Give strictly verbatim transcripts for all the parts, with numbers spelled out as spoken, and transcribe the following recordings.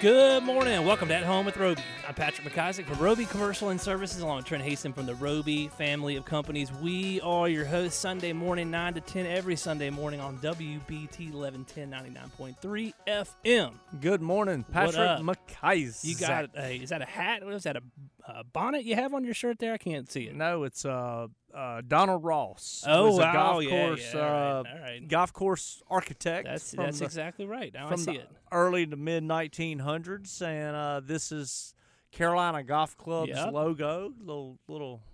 Good morning. Welcome to At Home with Roby. I'm Patrick McIsaac from Roby Commercial and Services, along with Trent Haston from the Roby family of companies. We are your hosts Sunday morning, nine to ten, every Sunday morning on W B T eleven ten, ninety-nine point three F M. Good morning, Patrick McIsaac. You got a, is that a hat? What is that, a, a bonnet you have on your shirt there? I can't see it. No, it's uh, uh, Donald Ross. Oh, was a wow. golf Yeah, course, yeah. All right, uh, all right. golf course architect. That's from that's the, exactly right. Now I from see the it. early to mid nineteen hundreds, and uh, this is Carolina Golf Club's Yep. logo. Little little.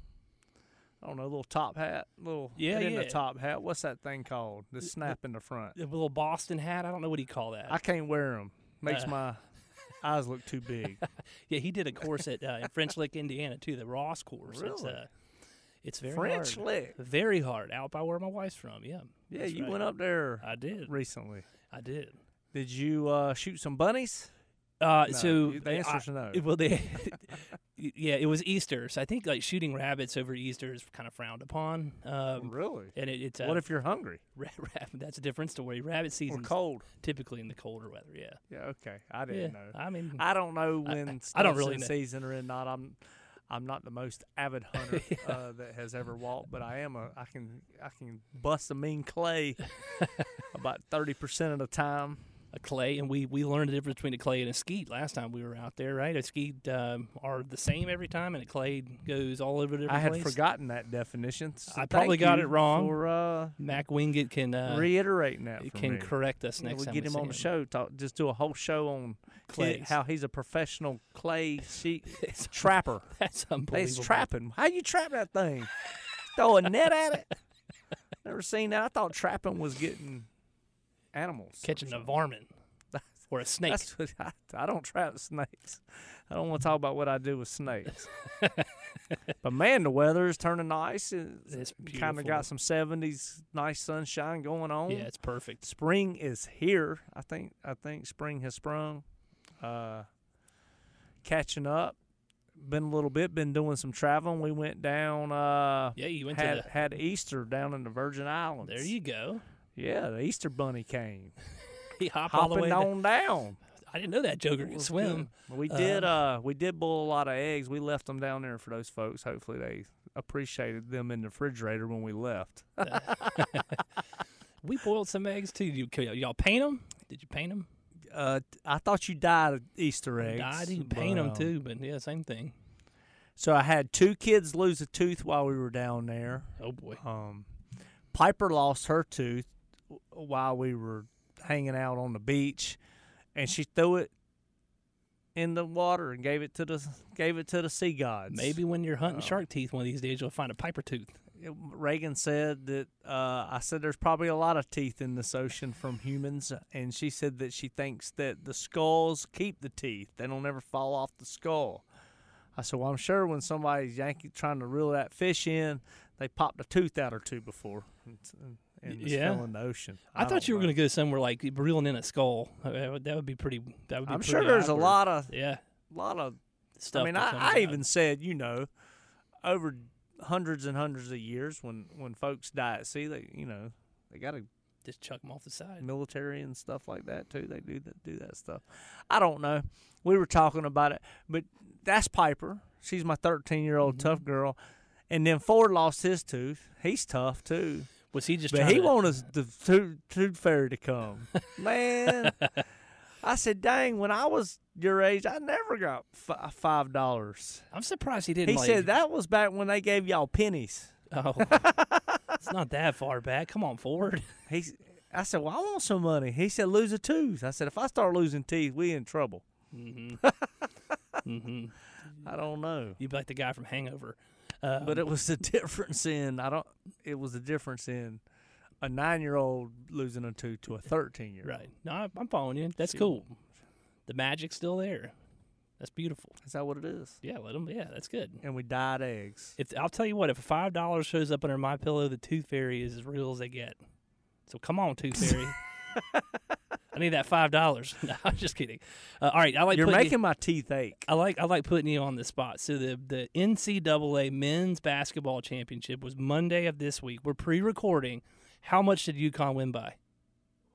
I don't know, little top hat, little Yeah, it isn't yeah. a top hat. What's that thing called? The snap in the front. The little Boston hat. I don't know what do you call that. I can't wear them. Makes Uh, my eyes look too big. Yeah, he did a course at uh, in French Lick, Indiana, too. The Ross course. It's, Really? uh, it's very French hard. Lick. Very hard. Out by where my wife's from. Yeah. Yeah, that's you right. went up there I did. recently. I did. Did you uh, shoot some bunnies? Uh, No, so the answer's I- no. Well, they, yeah, it was Easter, so I think like shooting rabbits over Easter is kind of frowned upon. Um, Really? and it, it's uh, What if you're hungry ra- ra- that's a different story. Rabbit or season cold? typically in the colder weather. Yeah. Yeah, okay. I Yeah. didn't know. I mean, I don't know I- when I stuff's don't really in know. season or not. I'm I'm not the most avid hunter uh, that has ever walked, but I am a I can I can bust a mean clay about thirty percent of the time. a clay, and we, we learned the difference between a clay and a skeet last time we were out there, right? A skeet um, are the same every time, and a clay goes all over the different I had place. forgotten that definition. So I probably thank got you it wrong. For uh, Mac Wingett can uh, reiterating that for can me. correct us Yeah, next we time get we him see on the show. Talk, just do a whole show on Clays. he- how he's a professional clay sheet It's- trapper. That's He's unbelievable. trapping. How you trap that thing? Throw a net at it? Never seen that. I thought trapping was getting animals. Catching a varmint or a snake. That's what I, I don't trap snakes. I don't want to talk about what I do with snakes. But man, the weather is turning nice. It's It's kind beautiful. of got some seventies, nice sunshine going on. Yeah, it's perfect. Spring is here. I think. I think spring has sprung. Uh, catching up. Been a little bit. Been doing some traveling. We went down. Uh, Yeah, you went had to the. had Easter down in the Virgin Islands. There you go. Yeah, the Easter Bunny came He hopped all the way. hopping down. on down. I didn't know that Joker could was swim. good. We did. Uh, we did boil a lot of eggs. We left them down there for those folks. Hopefully, they appreciated them in the refrigerator when we left. We boiled some eggs too. You y'all paint them? Did you paint them? Uh, I thought you dyed Easter eggs. I didn't but, paint them um, too, but yeah, same thing. So I had two kids lose a tooth while we were down there. Oh boy. Um, Piper lost her tooth w- while we were hanging out on the beach, and she threw it in the water and gave it to the gave it to the sea gods. Maybe when you're hunting Oh. shark teeth one of these days, you'll find a piper tooth. It- Reagan said that uh, I said there's probably a lot of teeth in this ocean from humans, and she said that she thinks that the skulls keep the teeth; they don't ever fall off the skull. I said, well, I'm sure when somebody's yanking trying to reel that fish in, they popped a tooth out or two before and, and it's Yeah. fell in the ocean. I, thought you were going going to go somewhere like reeling in a skull. Uh, That would, that would be pretty. That would be. I'm pretty sure there's awkward. a lot of Yeah. lot of. Stuff I mean, that comes I, I out. even said, you know, over hundreds and hundreds of years, when when folks die at sea, they you know they got to just chuck them off the side. military and stuff like that too. They do that do that stuff. I don't know. We were talking about it, but that's Piper. She's my thirteen year old Mm-hmm. tough girl, and then Ford lost his tooth. He's tough too, Was he just? but trying he to, wanted the tooth, tooth fairy to come. Man, I said, dang. When I was your age, I never got f- five dollars. I'm surprised he didn't. He like, said that was back when they gave y'all pennies. Oh, it's not that far back. Come on, Ford. He, I said, well, I want some money. He said, lose a tooth. I said, if I start losing teeth, we in trouble. Mm-hmm. mm-hmm. I don't know. You'd be like the guy from Hangover. Uh, But it was the difference in I don't. It was the difference in a nine-year-old losing a tooth to a thirteen-year-old. right. No, I- I'm following you. That's See. cool. The magic's still there. That's beautiful. Is that what it is? Yeah, let them. Yeah, that's good. And we dyed eggs. If I'll tell you what, if five dollars shows up under my pillow, the Tooth Fairy is as real as they get. So come on, Tooth Fairy. I need that five dollars. No, I'm just kidding. Uh, all right, I like You're putting making you, my teeth ache. I like I like putting you on the spot. So the the N C double A Men's Basketball Championship was Monday of this week. We're pre-recording. How much did UConn win by?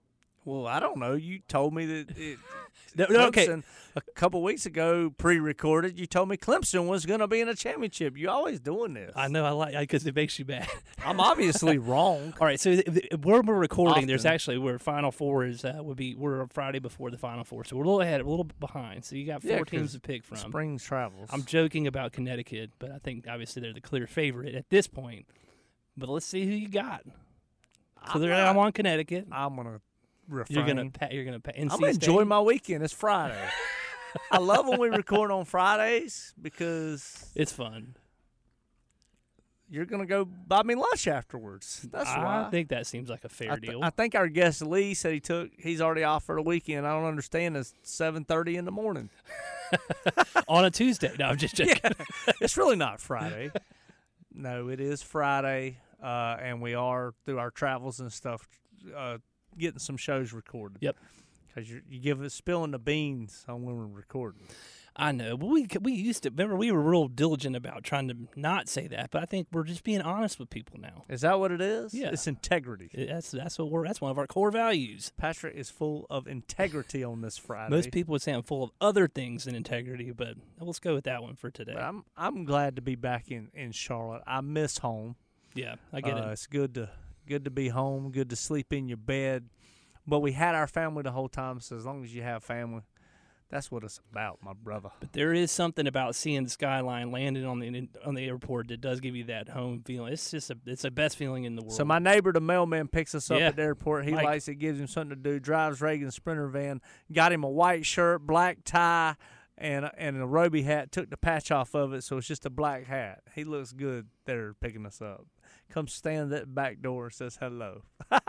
Well, I don't know. You told me that it, No, no, okay. Clemson, a couple weeks ago, pre-recorded, you told me Clemson was going to be in a championship. You always doing this. I know I like because it makes you mad. I'm obviously wrong. All right, so th- th- where we're recording, there's Often. actually where Final Four is uh, would be we're on Friday before the Final Four, so we're a little ahead, a little behind. So you got four Yeah, teams 'cause to pick from. Spring travels. I'm joking about Connecticut, but I think obviously they're the clear favorite at this point. But let's see who you got. So I'm there, not- I'm on Connecticut. I'm gonna refrain. You're gonna pa- you're gonna pa- N C I'm gonna State. enjoy my weekend. It's Friday. I love when we record on Fridays because It's fun. you're gonna go buy me lunch afterwards. That's I why. think that seems like a fair I, th- deal. I think our guest Lee said he took. He's already off for the weekend. I don't understand. It's seven thirty in the morning. On a Tuesday. No, I'm just joking. It's really not Friday. No, it is Friday, uh, and we are through our travels and stuff, uh, getting some shows recorded. Yep. Because you you give us spilling the beans on when we're recording. I know, but we we used to remember we were real diligent about trying to not say that, but I think we're just being honest with people now. Is that what it is? Yeah. It's integrity. It- That's that's what we're that's one of our core values. Patrick is full of integrity on this Friday. Most people would say I'm full of other things than integrity, but let's go with that one for today. But I'm I'm glad to be back in, in Charlotte. I miss home. Yeah, I get Uh, it. It's good to good to be home. Good to sleep in your bed. But we had our family the whole time. So as long as you have family, that's what it's about, my brother. But there is something about seeing the skyline landing on the on the airport that does give you that home feeling. It's just a, it's the best feeling in the world. So my neighbor, the mailman, picks us up Yeah. at the airport. He Mike. likes it, gives him something to do. Drives Reagan's Sprinter van. Got him a white shirt, black tie, and and a Roby hat. Took the patch off of it, so it's just a black hat. He looks good there picking us up. Comes stand at the back door and says hello.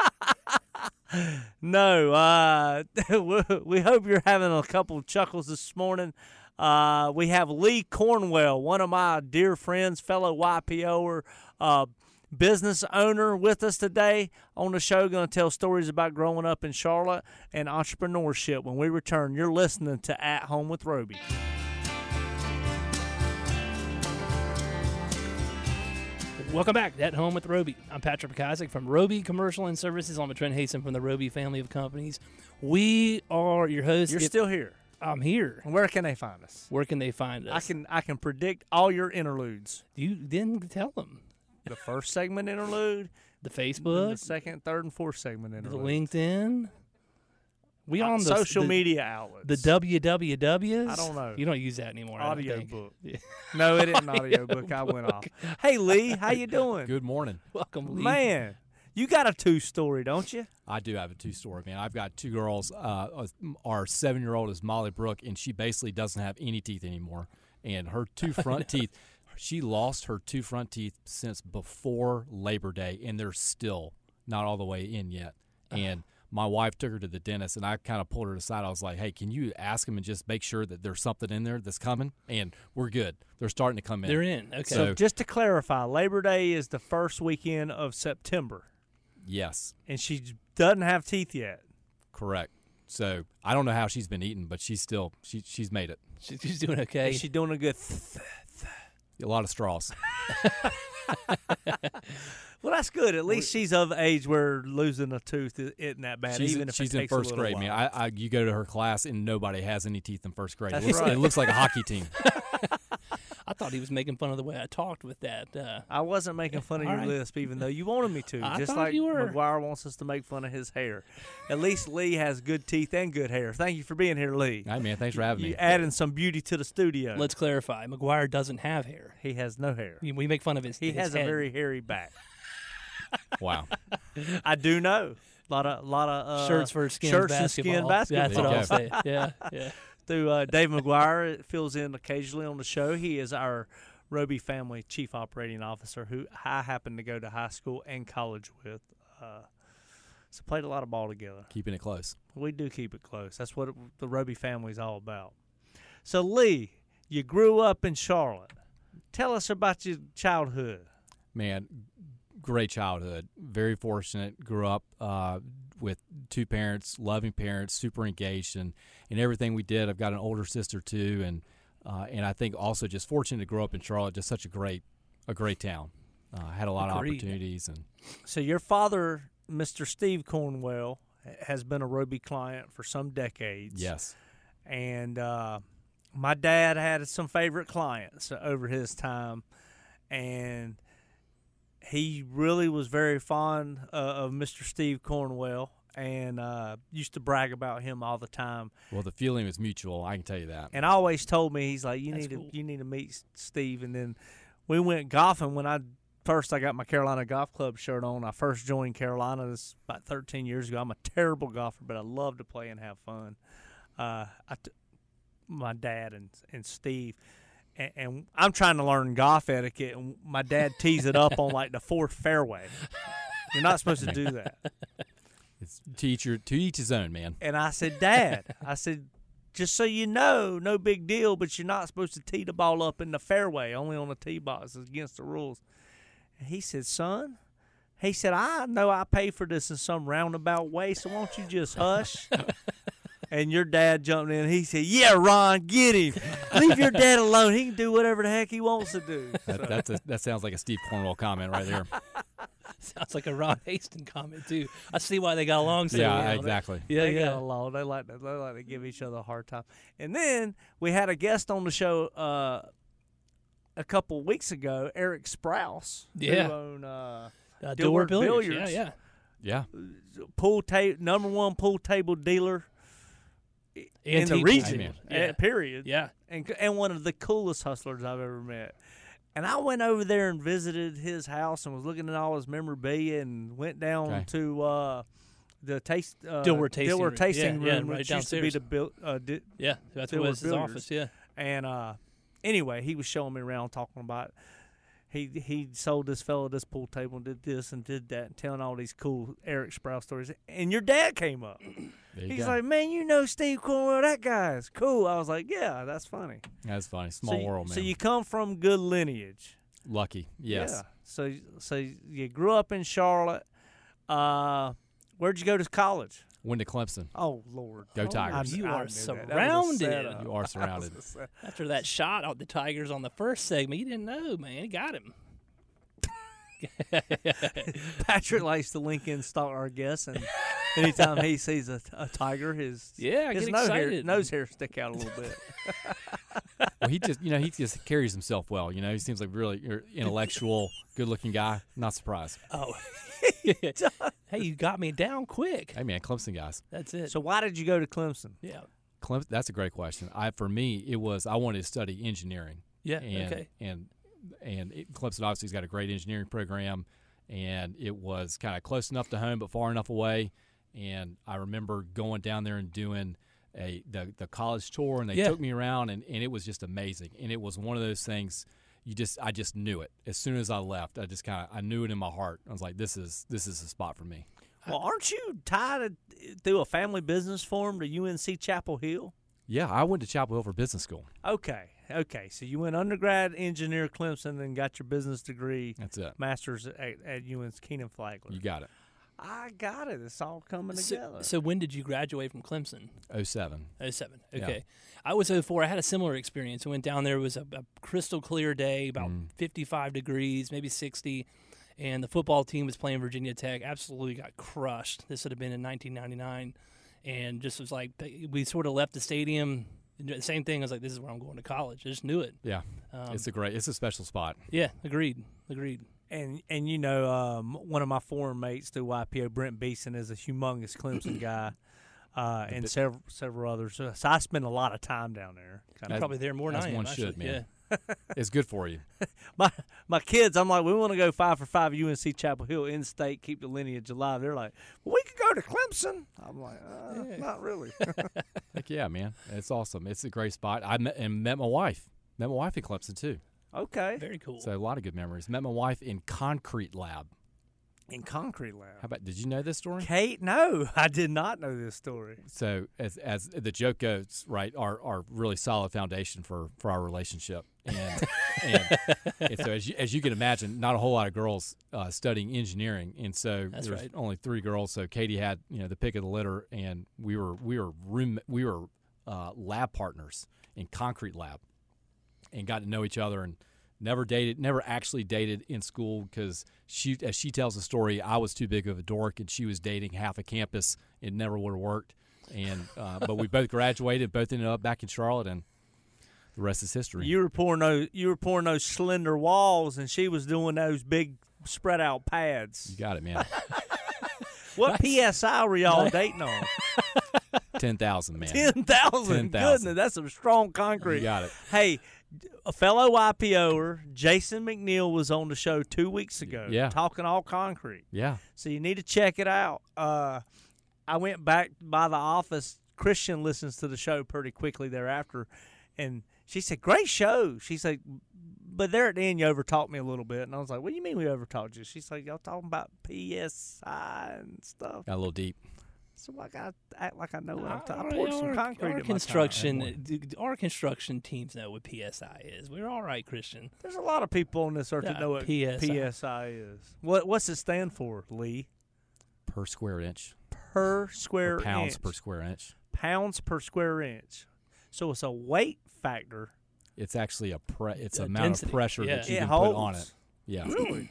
No, uh, we hope you're having a couple of chuckles this morning. Uh, we have Lee Cornwell, one of my dear friends, fellow Y P O'er, uh, business owner with us today on the show, going to tell stories about growing up in Charlotte and entrepreneurship. When we return, you're listening to At Home with Roby. Welcome back to At Home with Roby. I'm Patrick McIsaac from Roby Commercial and Services. I'm Trent Haston from the Roby family of companies. We are your hosts. You're If- still here. I'm here. Where can they find us? Where can they find us? I can I can predict all your interludes. You didn't tell them. The first segment interlude, The then Facebook, the second, third, and fourth segment the interlude. LinkedIn. We Uh, on the social the, media outlets. The W W Ws. I don't know. You don't use that anymore. I don't audio think. book. Yeah. No, it isn't audio book. I went off. Hey Lee, how you doing? Good morning. Welcome, Lee. Man, you got a two story, don't you? I do have a two-story, man. I've got two girls. Uh, our seven-year-old is Molly Brooke, and she basically doesn't have any teeth anymore. And her two front teeth, she lost her two front teeth since before Labor Day, and they're still not all the way in yet. And my wife took her to the dentist, and I kind of pulled her aside. I was like, hey, can you ask him and just make sure that there's something in there that's coming? And we're good. They're starting to come in. They're in. Okay. So So- just to clarify, Labor Day is the first weekend of September, Yes, and she doesn't have teeth yet. correct. So I don't know how she's been eating, but she's still she, she's made it. She- she's doing okay. Is she doing a good? Th- A lot of straws. well, that's good. At least she's of age where losing a tooth i- isn't that bad, She's, even if she's it in takes a first little grade, while. man. I, I you go to her class and nobody has any teeth in first grade. That's it, looks, right. it looks like a hockey team. I thought he was making fun of the way I talked with that. Uh, I wasn't making fun of All your right. lisp, even though you wanted me to. I just thought like you were. McGuire wants us to make fun of his hair. At least Lee has good teeth and good hair. Thank you for being here, Lee. Hey, man, thanks for having You me. adding some beauty to the studio. let's clarify. McGuire doesn't have hair. he has no hair. We we make fun of his. He his has head. a very hairy back. Wow. I do know. A lot of, lot of uh, shirts for skin shirts basketball. and skin basketball. That's what There I'll you say. Yeah, yeah. Through uh, Dave McGuire, it fills in occasionally on the show. He is our Roby family chief operating officer, who I happen to go to high school and college with. Uh, so played a lot of ball together. Keeping it close. We do keep it close. That's what it, the Roby family is all about. So Lee, you grew up in Charlotte. Tell us about your childhood. Man, great childhood. Very fortunate. Grew up uh, with two parents, loving parents, super engaged, and in everything we did. I've got an older sister too, and uh, and I think also just fortunate to grow up in Charlotte. Just such a great, a great town. Uh, had a lot Agreed. of opportunities, and So your father, Mister Steve Cornwell, has been a Roby client for some decades. Yes. And uh, my dad had some favorite clients over his time, and he really was very fond uh, of Mister Steve Cornwell, and uh, used to brag about him all the time. Well, the feeling was mutual. I can tell you that. And I always told me, he's like, you That's need cool. to you need to meet Steve. And then we went golfing. When I first I got my Carolina Golf Club shirt on, I first joined Carolina. This is about thirteen years ago. I'm a terrible golfer, but I love to play and have fun. Uh, I t- my dad and and Steve. And, and I'm trying to learn golf etiquette, and my dad tees it up on like the fourth fairway. You're not supposed to do that. It's to each, your, to each his own, man. And I said, Dad, I said, just so you know, no big deal, but you're not supposed to tee the ball up in the fairway, only on the tee box. It's against the rules. And he said, son, he said, I know I pay for this in some roundabout way, so won't you just hush? And your dad jumped in. He said, yeah, Ron, get him. Leave your dad alone. He can do whatever the heck he wants to do. That, that's a, that sounds like a Steve Cornwell comment right there. Sounds like a Ron Hastings comment too. I see why they got along so Yeah, well. exactly. Yeah, they yeah. got along. They like to, they like to give each other a hard time. And then we had a guest on the show uh, a couple weeks ago, Eric Sprouse, Yeah. who owned uh, Uh, Dilworth Dilworth Billiards. Billiards. Yeah, yeah. Yeah. pool ta- number one pool table dealer in And the T- region. Amen. uh, Yeah. period. Yeah. and and one of the coolest hustlers I've ever met. And I went over there and visited his house and was looking at all his memorabilia and went down Okay. to uh, the taste uh, Dilworth tasting room. Dilworth tasting Yeah, yeah, room, right which used to be downstairs. the built. Uh, di- Yeah, that's Dilworth what was his Billiards. office. Yeah. and uh, anyway, he was showing me around, talking about he he sold this fellow this pool table and did this and did that, and telling all these cool Eric Sprouse stories. And your dad came up. There you He's go. like, man, you know Steve Cornwell, that guy is cool. I was like, yeah, that's funny. That's funny. Small so you, world, man. So you come from good lineage. Lucky. Yes. Yeah. So so you grew up in Charlotte. Uh, where'd you go to college? Went to Clemson. Oh Lord, Go I- Tigers. You I are knew that. That was a surrounded. setup. You are surrounded. That was a setup. After that shot of the Tigers on the first segment, you didn't know, man. He got him. Patrick likes to link in stalk our guests, and anytime he sees a, a tiger, his Yeah, I his get nose hair, excited. nose hair stick out a little bit. Well, he just, you know, he just carries himself well. You know, he seems like really intellectual, good-looking guy. Not surprised. Oh. Hey, you got me down quick. Hey, man, Clemson guys. That's it. So why did you go to Clemson? yeah. Clemson. That's a great question. I, for me, it was I wanted to study engineering. Yeah. And, okay. And and it, Clemson obviously has got a great engineering program, and it was kind of close enough to home but far enough away. And I remember going down there and doing a the, the college tour, and they Yeah. took me around, and, and it was just amazing. And it was one of those things you just I just knew it as soon as I left. I just kind of I knew it in my heart. I was like, this is this is the spot for me. Well, aren't you tied through a family business firm to U N C Chapel Hill? Yeah, I went to Chapel Hill for business school. Okay, okay. So you went undergrad engineer Clemson, and got your business degree, That's it. master's at, at U N C Keenan Flagler. You got it. I got it. It's all coming So, together. so when did you graduate from Clemson? oh seven. oh seven. Yeah. Okay. I was oh four. I had a similar experience. I went down there. It was a, a crystal clear day, about Mm. fifty-five degrees, maybe sixty. And the football team was playing Virginia Tech. Absolutely got crushed. This would have been in nineteen ninety-nine. And just was like, we sort of left the stadium. The same thing. I was like, this is where I'm going to college. I just knew it. Yeah, Um, it's a great, it's a special spot. yeah, agreed. Agreed. And and you know, um, one of my foreign mates through Y P O, Brent Beeson, is a humongous Clemson guy, uh, and several several others. So, so I spend a lot of time down there. Kind I'm of. probably there more than as I am. one actually. should, man. Yeah. It's good for you. My my kids, I'm like, we want to go five for five U N C Chapel Hill in state, keep the lineage alive. They're like, well, we could go to Clemson. I'm like, uh, Yeah. not really. Heck yeah, man. It's awesome. It's a great spot. I met and met my wife. Met my wife in Clemson too. Okay. Very cool. So a lot of good memories. Met my wife in Concrete Lab. In Concrete Lab. How about? Did you know this story? Kate, no, I did not know this story. So as as the joke goes, right, our our really solid foundation for, for our relationship, and and, and so as you, as you can imagine, not a whole lot of girls uh, studying engineering, and so That's there's right. only three girls. So Katie had you know the pick of the litter, and we were we were room we were uh, lab partners in Concrete Lab, and got to know each other and Never dated, never actually dated in school because she, as she tells the story, I was too big of a dork and she was dating half a campus. It never would have worked. And uh, but we both graduated, both ended up back in Charlotte, and the rest is history. You were pouring those, you were pouring those slender walls, and she was doing those big spread out pads. You got it, man. What P S I were y'all dating on? Ten thousand, man. Ten thousand. ten thousand. Goodness, that's some strong concrete. You got it. Hey, a fellow YPOer, Jason McNeil, was on the show two weeks ago. Yeah. Talking all concrete. Yeah. So you need to check it out. Uh, I went back by the office. Christian listens to the show pretty quickly thereafter, and she said, "Great show." She said, "But there at the end, you overtalked me a little bit." And I was like, "What do you mean we overtalked you?" She's like, "Y'all talking about P S I and stuff." Got a little deep. So I got to act like I know what I'm Our- talking. I poured some our- concrete Our in my construction, tire. d- d- our construction teams know what P S I is. We're all right, Christian. There's a lot of people on this earth that Yeah, know what P S I. P S I is. What What's it stand for, Lee? Per square inch. Per square Or pounds inch. per square inch. Pounds per square inch. So it's a weight factor. It's actually a pre. It's A a amount density, of pressure yeah. that you It can holds. put on it. Yeah. Really?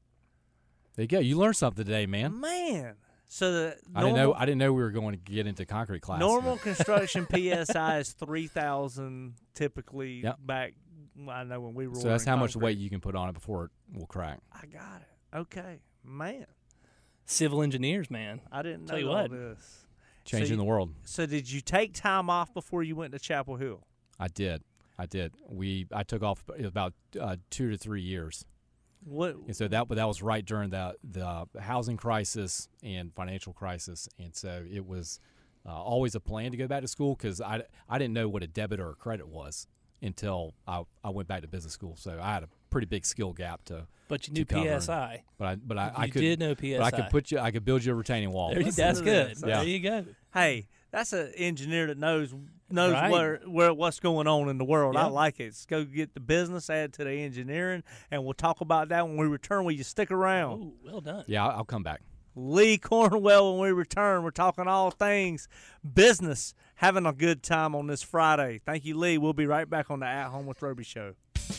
There you go. You learned something today, man. Man. So the I didn't know. normal, I didn't know we were going to get into concrete class. normal construction P S I is three thousand typically Yep. back. I know when we were So that's how much concrete. weight you can put on it before it will crack. I got it. Okay. Man. Civil engineers, man. I didn't know Tell you all what. this. Changing you- the world. So did you take time off before you went to Chapel Hill? I did. I did. We. I took off about uh, two to three years. What And so that, but that was right during the the housing crisis and financial crisis, and so it was uh, always a plan to go back to school because I, I didn't know what a debit or a credit was until I, I went back to business school. So I had a pretty big skill gap to, But you To knew cover. P S I. but I but I, You I could did know P S I. but I could put you I could build you a retaining wall. There you, Listen that's to good. this. Yeah. There you go. Hey, that's an engineer that knows knows Right. where where what's going on in the world. I Yeah. like it. Let's go get the business, add to the engineering, and we'll talk about that when we return. Will you stick around? Oh, well done. Yeah, I'll, I'll come back. Lee Cornwell, when we return, we're talking all things business, having a good time on this Friday. Thank you, Lee. We'll be right back on the At Home with Roby show.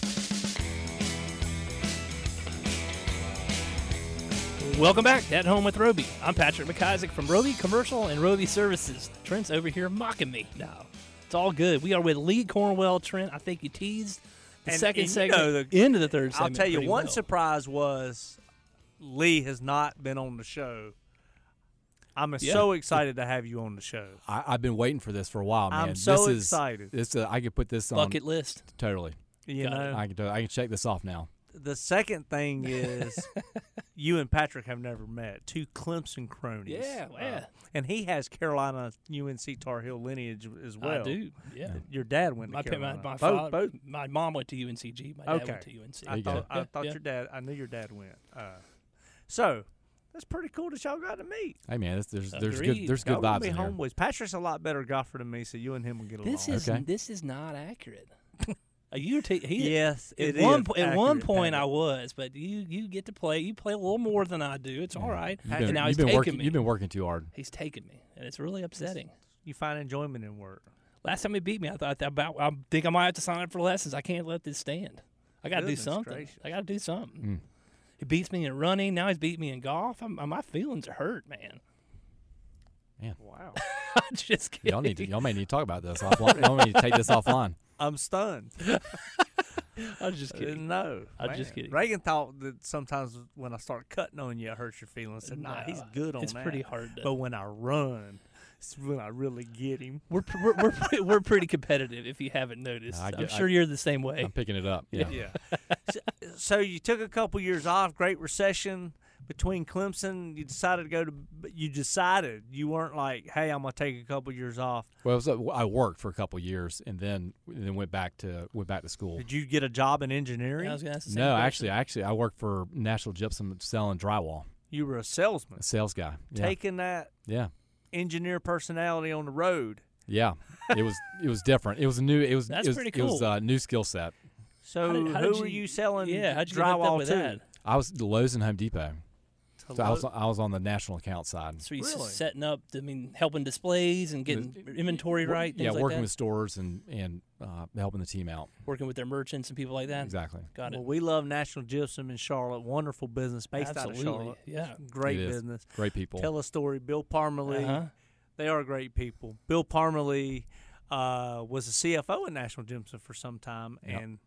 Welcome back to At Home with Roby. I'm Patrick McIsaac from Roby Commercial and Roby Services. Trent's over here mocking me. No, it's all good. We are with Lee Cornwell. Trent, I think you teased the And- second and you segment know the- into the third I'll segment. tell you, pretty one well. surprise was Lee has not been on the show. I'm Yeah. so excited to have you on the show. I, I've been waiting for this for a while, man. I'm so this is, excited. This uh, I could put this on bucket list. totally. You Got know, I can do- I can check this off now. the second thing is you and Patrick have never met. Two Clemson cronies. Yeah, Uh, yeah. and he has Carolina U N C Tar Heel lineage as well. I do. Yeah. Your dad went to My, pa- my, Carolina. my, both, father, both. my mom went to U N C G. My dad Okay. went to U N C. I you thought, go. I thought Yeah. your dad. I knew your dad went. Uh, so that's pretty cool that y'all got to meet. Hey, man, this, there's there's Agreed. good there's Y'all good gonna vibes be in here. homeboys. Patrick's a lot better golfer than me, so you and him will get along. This is Okay. this is not accurate. Uh, you ta- he, yes, At it one is po- at one accurate, point I Patrick. was, but you you get to play. You play a little more than I do. It's all right. You've And been, now you've he's been taking working. me. You've been working too hard. He's taking me, and it's really upsetting. You find enjoyment in work. Last time he beat me, I thought that about. I think I might have to sign up for lessons. I can't let this stand. I got to do Goodness something. gracious. I got to do something. Mm. He beats me in running. Now he's beat me in golf. I'm, my feelings are hurt, man. Wow, I'm just kidding. Y'all need to, y'all may need to talk about this offline. Y'all may need to take this offline. I'm stunned. I was just I kidding. didn't know. I'm just Man. kidding. Reagan thought that sometimes when I start cutting on you, it hurts your feelings. I said, nah, No, he's good on it's that. pretty hard to- But when I run, it's when I really get him. We're pr- we're we're, pre- we're pretty competitive. If you haven't noticed, I I'm get- sure I- you're the same way. I'm picking it up. Yeah. Yeah. so, so you took a couple years off. Great recession between Clemson. You decided to go to. You decided you weren't like, hey, I'm gonna take a couple years off. Well, it was, uh, I worked for a couple years and then and then went back to went back to school. Did you get a job in engineering? I was gonna ask the same No, question. actually, actually, I worked for National Gypsum selling drywall. You were a salesman, A sales guy. Yeah. taking that yeah. engineer personality on the road. Yeah. It was it was different. It was a new. It was That's it was, pretty It was cool. a new skill set. So How did- how who did were you- you selling Yeah, how'd you get hooked drywall up with to? that? I was Lowe's and Home Depot. So So I was what- I was on the national account side. So you s- Really? setting up, I mean, helping displays and getting inventory Wor- right, things yeah, like working that? with stores and and uh, helping the team out. working with their merchants and people like that. Exactly. Got it. Well, we love National Gypsum in Charlotte. Wonderful business based Absolutely. out of Charlotte. Yeah. Great It is. business. Great people. Tell a story. Bill Parmalee. Uh-huh. They are great people. Bill Parmalee uh, was a C F O at National Gypsum for some time, Yep. and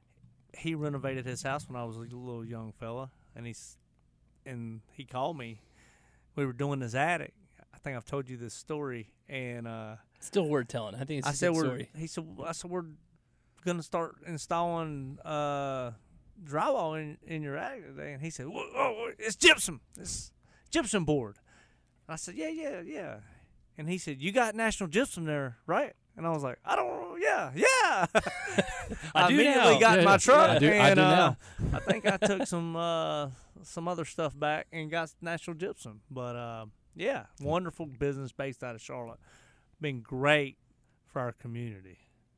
he renovated his house when I was a little young fella, and he's and he called me. We were doing his attic. I think I've told you this story, and uh, Still worth telling. I think it's a I good said we're. story. He said I said we're gonna start installing uh, drywall in, in your attic today, and he said, "Whoa, oh, it's gypsum. It's gypsum board." I said, "Yeah, yeah, yeah." And he said, "You got National Gypsum there, right?" And I was like, "I don't know. Yeah, yeah." I do immediately now. got in Yeah, my yeah. truck, I do- I and do uh, now. I think I took some uh, some other stuff back and got National Gypsum. But uh, yeah, wonderful business based out of Charlotte. Been great for our community.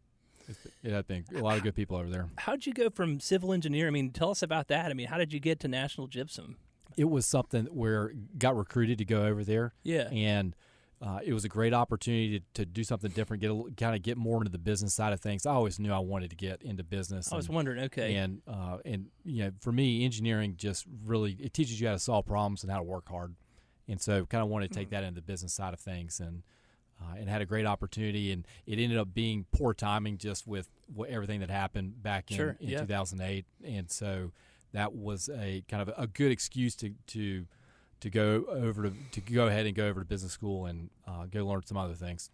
It had been a lot of good people over there. How'd you go from civil engineer? I mean, tell us about that. I mean, how did you get to National Gypsum? It was something where got recruited to go over there. Yeah. And uh, it was a great opportunity to, to do something different, get a, kind of get more into the business side of things. I always knew I wanted to get into business. I was and, wondering, okay. And uh, and you know, for me, engineering just really it teaches you how to solve problems and how to work hard. And so, kind of wanted to take that into the business side of things, and uh, and had a great opportunity. And it ended up being poor timing just with what, everything that happened back in, Sure, in yeah. two thousand eight. And so that was a kind of a good excuse to to to go over to to go ahead and go over to business school and uh, go learn some other things.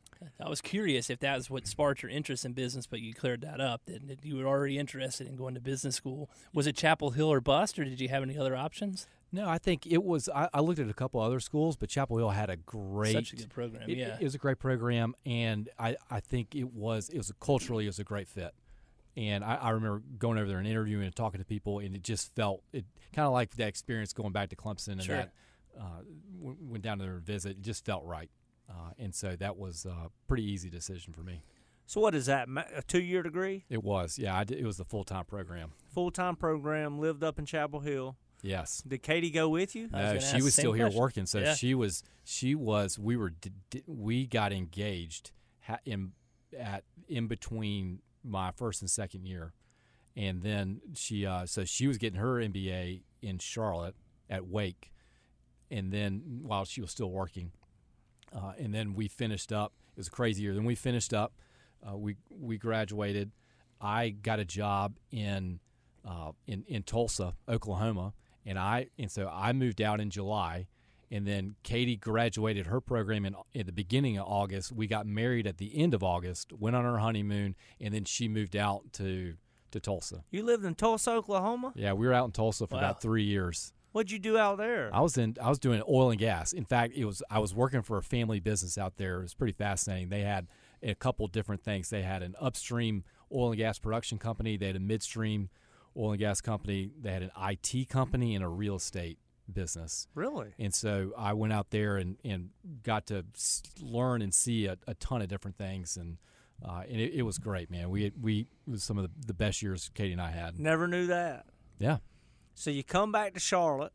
I was curious if that was what sparked your interest in business, but you cleared that up, that that you were already interested in going to business school. Was it Chapel Hill or bust, or did you have any other options? No, I think it was. I, I looked at a couple other schools, but Chapel Hill had a great, Such a good program, it, yeah. it was a great program, and I, I think it was it was a, culturally it was a great fit. And I, I remember going over there and interviewing and talking to people, and it just felt it kind of like that experience going back to Clemson and Sure. that uh, w- went down there to visit. It just felt right, uh, and so that was a pretty easy decision for me. So what is that? ma- A two-year degree, It was, yeah, I did, it was the full time program. full-time program. Lived up in Chapel Hill. Yes. Did Katie go with you? I was No, gonna she ask was the same still here question. working. So Yeah. she was, she was. We were, d- d- we got engaged ha- in at in between my first and second year, and then she, uh, so she was getting her M B A in Charlotte at Wake, and then while she was still working, uh, and then we finished up. It was a crazy year. Then we finished up. Uh, we we graduated. I got a job in uh, in in Tulsa, Oklahoma. And I and so I moved out in July, and then Katie graduated her program in at the beginning of August. We got married at the end of August, went on our honeymoon, and then she moved out to to Tulsa. You lived in Tulsa, Oklahoma? Yeah, we were out in Tulsa for Wow. about three years. What'd you do out there? I was in I was doing oil and gas. In fact, it was I was working for a family business out there. It was pretty fascinating. They had a couple different things. They had an upstream oil and gas production company. They had a midstream oil and gas company. They had an I T company and a real estate business. Really? And so I went out there and, and got to s- learn and see a, a ton of different things. And uh, and it, it was great, man. We we it was some of the, the best years Katie and I had. Never knew that. Yeah. So you come back to Charlotte,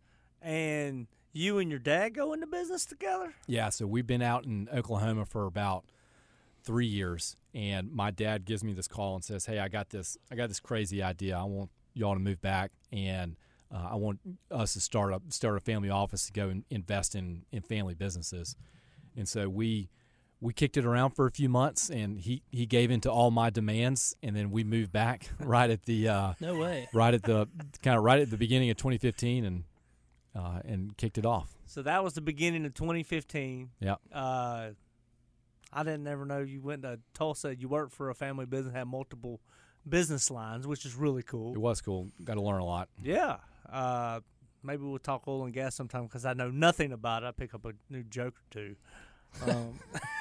and you and your dad go into business together? Yeah, so we've been out in Oklahoma for about three years, and my dad gives me this call and says, "Hey, I got this, I got this crazy idea. I want y'all to move back, and uh, I want us to start a start a family office to go and invest in in family businesses." And so we we kicked it around for a few months, and he he gave in to all my demands, and then we moved back right at the uh, No way. right at the kind of right at the beginning of twenty fifteen, and uh, and kicked it off. So that was the beginning of twenty fifteen. Yeah. Uh, I didn't ever know you went to Tulsa. You worked for a family business, had multiple business lines, which is really cool. It was cool. Got to learn a lot. Yeah. Uh, maybe we'll talk oil and gas sometime because I know nothing about it. I pick up a new joke or two. Um,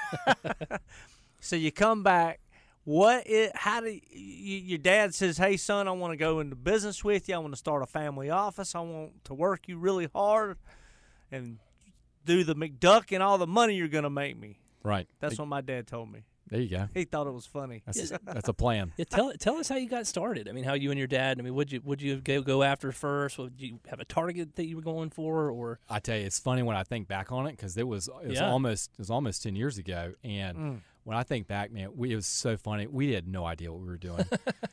so you come back. What it? How do you, your dad says, "Hey son, I want to go into business with you. I want to start a family office. I want to work you really hard and do the McDuck and all the money you're going to make me." Right. That's what my dad told me. There you go. He thought it was funny. That's, that's a plan. Yeah, tell tell us how you got started. I mean, how you and your dad. I mean, would you would you go go after first? Would you have a target that you were going for, or I tell you, it's funny when I think back on it because it was it was Yeah. almost it was almost ten years ago, and Mm. when I think back, man, we, it was so funny. We had no idea what we were doing,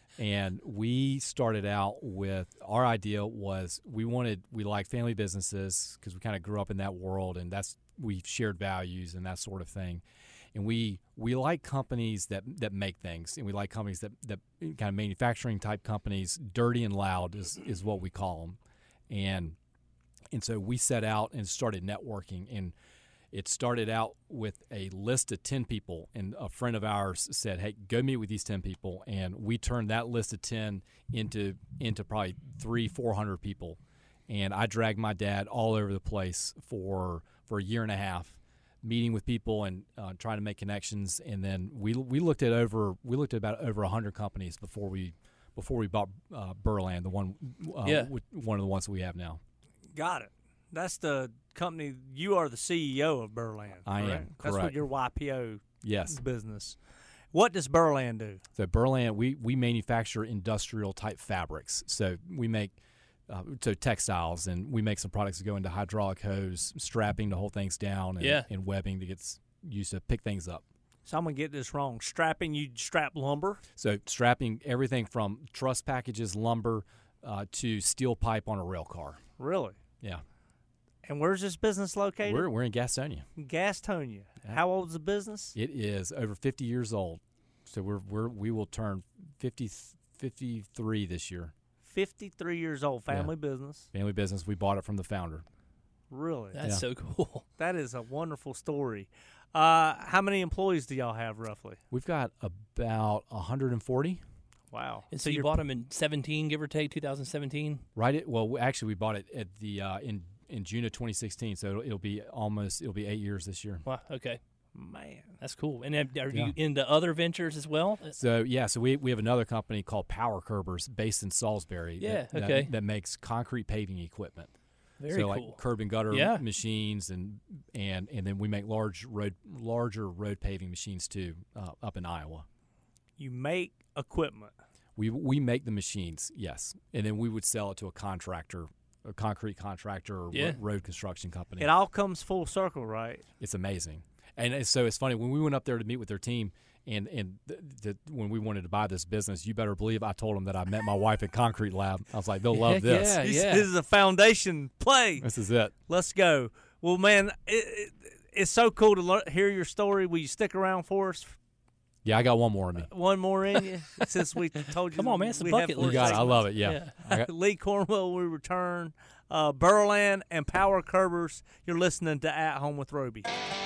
and we started out with our idea was we wanted we liked family businesses because we kind of grew up in that world, and that's we shared values and that sort of thing. And we we like companies that, that make things, and we like companies that, that kind of manufacturing type companies. Dirty and loud is, is what we call them, and and so we set out and started networking. And it started out with a list of ten people, and a friend of ours said, "Hey, go meet with these ten people," and we turned that list of ten into into probably three four hundred people. And I dragged my dad all over the place for for a year and a half, meeting with people and uh, trying to make connections, and then we we looked at over we looked at about over a hundred companies before we before we bought uh, Burland, the one uh, Yeah. w- one of the ones that we have now. Got it. That's the company. You are the C E O of Burland. I am, correct? That's what correct. your Y P O Yes. business. What does Burland do? So Burland, we we manufacture industrial type fabrics. So we make uh, so textiles, and we make some products that go into hydraulic hose, strapping to hold things down, and, Yeah. and webbing that gets used to pick things up. So I'm gonna get this wrong. Strapping, you strap lumber. So strapping everything from truss packages, lumber, uh, to steel pipe on a rail car. Really? Yeah, And where's this business located? we're we're in Gastonia. Gastonia. Yeah. How old is the business? It is over fifty years old. So we're we're we will turn fifty, fifty-three this year. fifty-three years old. Yeah. Family business. Family business. We bought it from the founder. Really? that's Yeah. so cool. That is a wonderful story. Uh, how many employees do y'all have roughly? We've got about one hundred forty. Wow. And so you you're- bought them in seventeen, give or take, two thousand seventeen. Right. It, well, we- actually, we bought it at the uh, in in June of twenty sixteen. So it'll, it'll be almost it'll be eight years this year. Wow. Okay, Man. that's cool. And then are Yeah. you into other ventures as well? So yeah, so we we have another company called Power Curbers based in Salisbury. Yeah, that, that- okay. That, makes concrete paving equipment. Very so cool. like curb and gutter Yeah. machines, and and and then we make large road larger road paving machines too, uh, up in Iowa. You make equipment. We we make the machines, yes, and then we would sell it to a contractor, a concrete contractor, or Yeah. ro- road construction company. It all comes full circle, right? It's amazing, and it's, so it's funny when we went up there to meet with their team. And and th- th- when we wanted to buy this business, you better believe I told them that I met my wife at Concrete Lab. I was like, they'll love Heck this. yeah. This, this is a foundation play. This is it. Let's go. Well, man, it, it, it's so cool to learn, hear your story. Will you stick around for us? Yeah, I got one more in me. One more in you, since we told you. Come on, man, it's a we bucket have list. You got it. I love it. Yeah. Yeah. I got, Lee Cornwell, we return. Uh, Burland and Power Curbers. You're listening to At Home with Roby.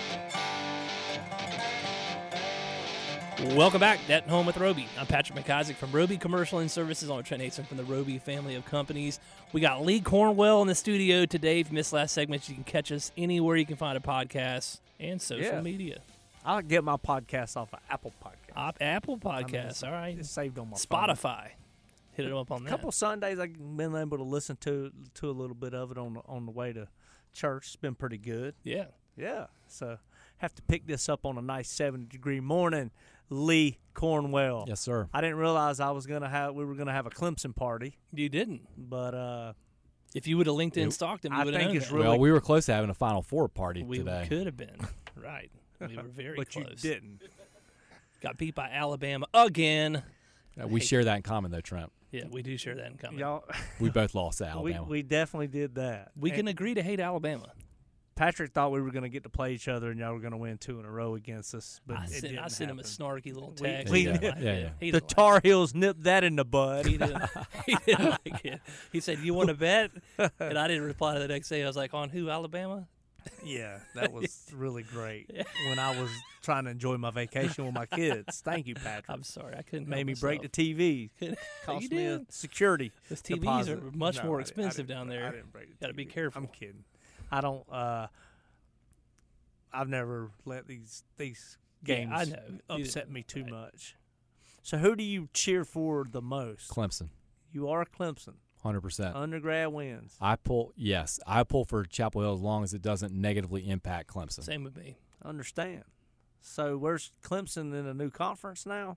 Welcome back to At Home with Roby. I'm Patrick McIsaac from Roby Commercial and Services, along with Trent Hasten from the Roby family of companies. We got Lee Cornwell in the studio today. If you missed last segment, you can catch us anywhere you can find a podcast and social Yeah. media. I'll get my podcast off of Apple Podcast. Op- Apple I mean, Podcasts, it's- all right. It's saved on my phone. Spotify. Hit it up on A that. couple Sundays I've been able to listen to to a little bit of it on the, on the way to church. It's been pretty good. Yeah. Yeah. So have to pick this up on a nice seventy degree morning. Lee Cornwell. yes, sir. I didn't realize I was gonna have we were gonna have a Clemson party, You didn't. but uh, If you would have linked in Nope. Stockton, you I would have think known it's that. really- Well, we were close to having a Final Four party We today. could have been. Right. We were very but close. you didn't. Got beat by Alabama again. Uh, we hate share that in common, though, Trent. Yeah, we do share that in common. Y'all, We both lost to we Alabama. we definitely did that. we And can agree to hate Alabama. Patrick thought we were gonna get to play each other, and y'all were gonna win two in a row against us, but I it sent, didn't I sent him a happen. snarky little We- text. we- He didn't Yeah, like yeah, it. yeah. He The didn't like Tar Heels nipped that in the bud. it. He didn't, he didn't like it. He said, "You want to bet?" And I didn't reply to the next day. I was like, "On who? Alabama?" Yeah, that was really great when I was trying to enjoy my vacation with my kids. Thank you, Patrick. I'm sorry, I couldn't. Made help me break the myself. T V. you Cost me a did. security. Those T Vs deposit. are much No, more I didn't- I expensive didn't down break- there. I didn't break the Gotta be T V. careful. I'm kidding. I don't. Uh, I've never let these these Yeah, games I know. You upset didn't. me too Right. much. So who do you cheer for the most? Clemson, You are Clemson. one hundred percent. Undergrad wins. I pull, yes, I pull for Chapel Hill as long as it doesn't negatively impact Clemson. Same with me. Understand. So where's Clemson in a new conference now?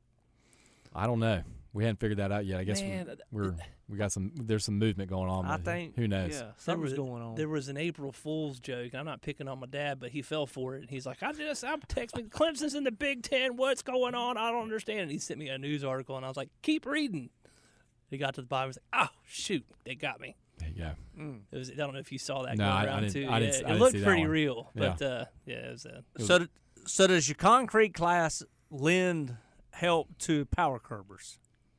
I don't know. We hadn't figured that out yet. I guess Man, we, we're we got some. There's some movement going on. I but think who knows? Yeah, There something's was, going on. there was an April Fool's joke. I'm not picking on my dad, but he fell for it. And he's like, I just, I'm texting, Clemson's in the Big Ten. What's going on? I don't understand. And he sent me a news article, and I was like, keep reading. He got to the bottom. He was like, oh, shoot, they got me. There you go. Mm. It was, I don't know if you saw that No, going I- I around, didn't- too. I didn't- Yeah, I it didn't looked see that pretty one. real. Yeah. But, uh, yeah, it was a. So, d- so does your concrete class lend help to power curbers?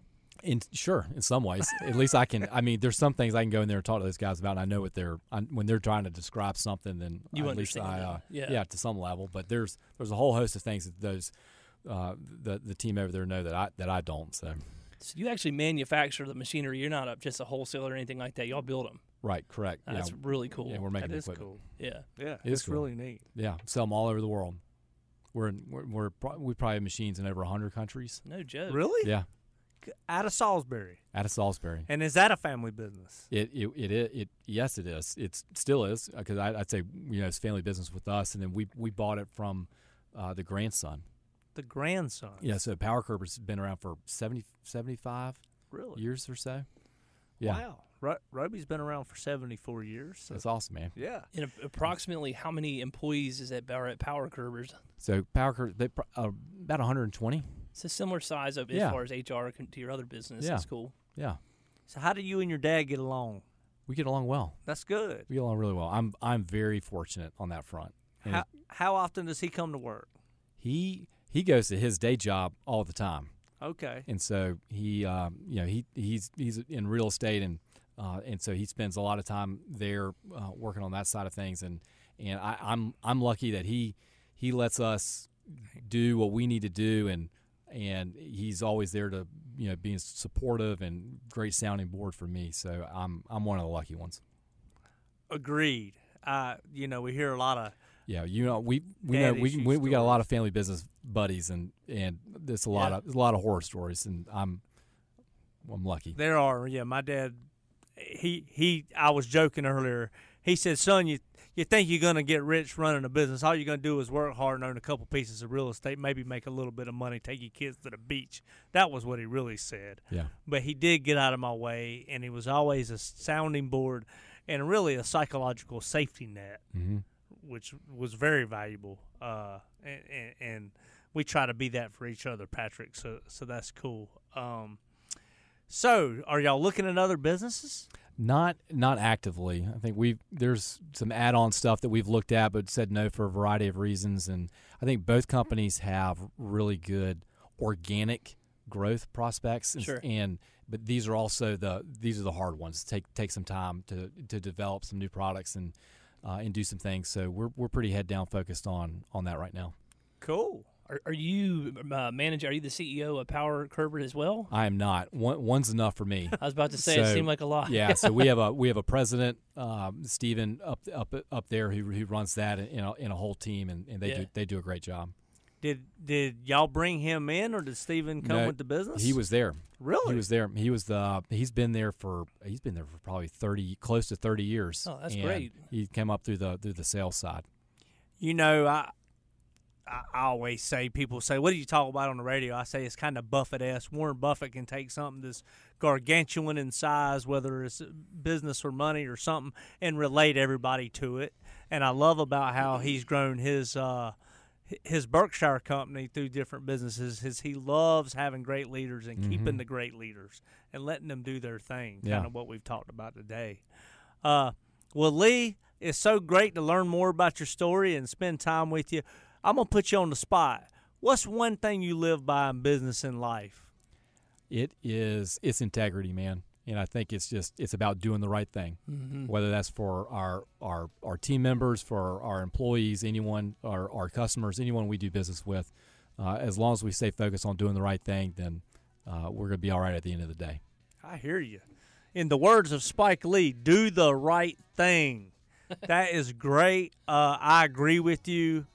In sure, in some ways, at least I can. I mean, there's some things I can go in there and talk to those guys about. And I know what they're I, when they're trying to describe something. Then You at least understand I, it. uh, Yeah. yeah, to some level. But there's there's a whole host of things that those uh, the the team over there know that I that I don't. So So you actually manufacture the machinery. You're not a, just a wholesaler or anything like that. Y'all build them. right, correct. That's yeah, really cool. yeah, we're making That the is equipment. cool. Yeah. Yeah, It is it's cool. really neat. Yeah, sell them all over the world. We're in, we're, we're pro- we probably have machines in over a hundred countries. No joke. Really? Yeah, Out of Salisbury. out of Salisbury. And is that a family business? It it it, it, it yes it is. It still is because I'd say you know it's family business with us, and then we we bought it from uh, the grandson. The grandson. Yeah, so Power Curber's been around for seventy, seventy-five Really? years or so. Yeah, Wow. Ro- Roby's been around for seventy-four years. So. that's awesome, man. Yeah. And a- approximately how many employees is that are at Power Curbers? So Power Curber, they pro- uh, about one hundred twenty. It's a similar size of as Yeah. far as H R con- to your other business. Yeah. That's cool. Yeah, So how do you and your dad get along? we get along well. That's good. We get along really well. I'm I'm very fortunate on that front. And How, how often does he come to work? he he goes to his day job all the time. Okay. And so he, um, you know, he he's he's in real estate, and uh, and so he spends a lot of time there uh, working on that side of things. And and I, I'm I'm lucky that he he lets us do what we need to do, and and he's always there to you know being supportive and great sounding board for me. So I'm I'm one of the lucky ones. Agreed. Uh, you know, we hear a lot of Yeah, you know we we know Dad we, issue we we got a stories. lot of family business buddies, and and there's a lot Yeah. of there's a lot of horror stories, and I'm I'm lucky. there are. Yeah, my dad. He he. I was joking earlier. He said, "Son, you you think you're gonna get rich running a business? All you're gonna do is work hard and own a couple pieces of real estate, maybe make a little bit of money, take your kids to the beach." That was what he really said. Yeah. But he did get out of my way, and he was always a sounding board and really a psychological safety net, Mm-hmm. which was very valuable. Uh, and, and, and we try to be that for each other, Patrick. So so that's cool. Um, so are y'all looking at other businesses? Not not actively. I think we there's some add-on stuff that we've looked at, but said no for a variety of reasons. And I think both companies have really good organic growth prospects. And, Sure. and but these are also the these are the hard ones. Take take some time to to develop some new products and uh, and do some things. So we're we're pretty head down focused on on that right now. Cool. Are, are you uh, manager? Are you the C E O of Power Curber as well? I am not. One, one's enough for me. I was about to say it So, seemed like a lot. Yeah, so we have a we have a president, um, Stephen up up up there who who runs that in a, in a whole team, and, and they Yeah. do they do a great job. Did did y'all bring him in, or did Steven come No, with the business? He was there. really. He was there. He was the. He's been there for. He's been there for probably thirty, close to thirty years. Oh, that's and great. He came up through the through the sales side. You know, I, I I always say, people say, "What do you talk about on the radio?" I say it's kind of Buffett-esque. Warren Buffett can take something that's gargantuan in size, whether it's business or money or something, and relate everybody to it. And I love about how he's grown his uh, his Berkshire company through different businesses. Is he loves having great leaders and keeping Mhm. the great leaders and letting them do their thing. Yeah. Kind of what we've talked about today. Uh, well, Lee, it's so great to learn more about your story and spend time with you. I'm going to put you on the spot. What's one thing you live by in business and life? It is it's integrity, man, and I think it's just it's about doing the right thing. Mm-hmm. Whether that's for our our, our team members, for our employees, anyone, our, our customers, anyone we do business with, uh, as long as we stay focused on doing the right thing, then uh, we're going to be all right at the end of the day. I hear you. In the words of Spike Lee, do the right thing. That is great. Uh, I agree with you.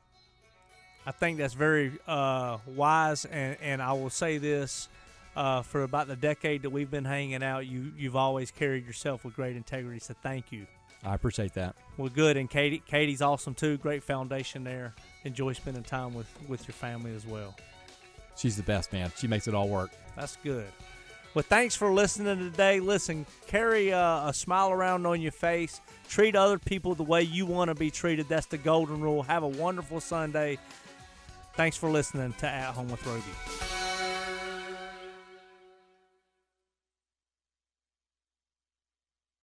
I think that's very uh, wise, and, and I will say this. Uh, for about the decade that we've been hanging out, you, you've always carried yourself with great integrity, so thank you. I appreciate that. Well, good. And Katie, Katie's awesome too. Great foundation there. Enjoy spending time with, with your family as well. She's the best, man. She makes it all work. That's good. Well, thanks for listening today. Listen, carry uh, a smile around on your face. Treat other people the way you want to be treated. That's the golden rule. Have a wonderful Sunday. Thanks for listening to At Home with Roby.